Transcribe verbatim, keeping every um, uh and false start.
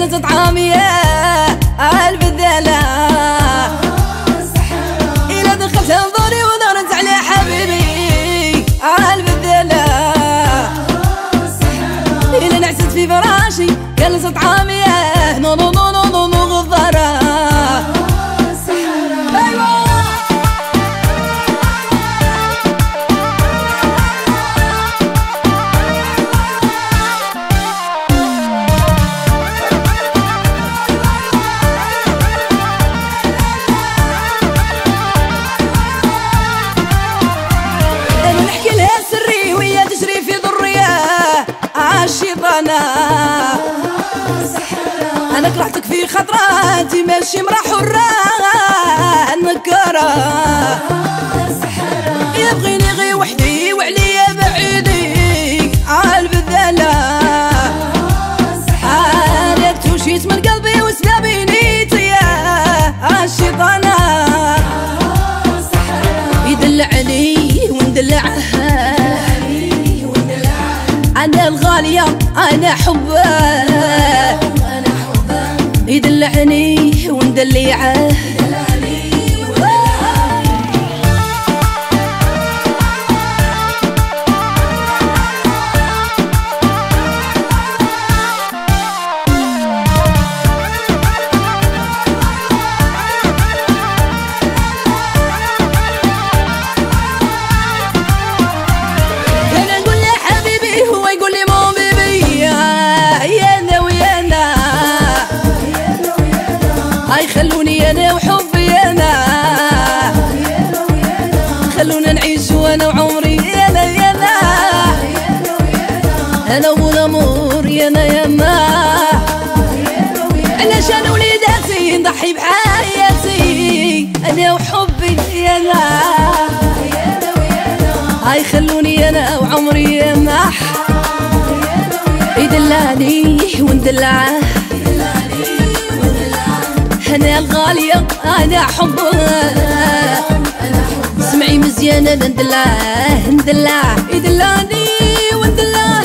قلت طعامي يا قلب الدلع إلا دخلت انظري ودارت على حبيبي قلب الدلع إلا نعست في فراشي قلت طعامي يا نو نو نو نو نو نو غضرة الشيطانة أنا كرهتك في خطراتي ماشي مرا حرة نكرة يبغيني غي وحدي وعليا بعيدي عالبذلة أنا توشيت من قلبي وسبابي نيتي يا الشيطانة يدلعني وندلعه أنا الغالية أنا حبه يدلعني وندلعه خلوني انا وحبي انا خلونا نعيش وانا وعمري انا يانا انا ومنامور يانا يانا علشان وليداتي نضحي بحياتي انا وحبي يانا هاي خلوني انا وعمري يانا يدلعني وندلعه أنا الغالية أنا حبها اسمعي مزيانة ندلعه ندلعه يدلعني وندلعه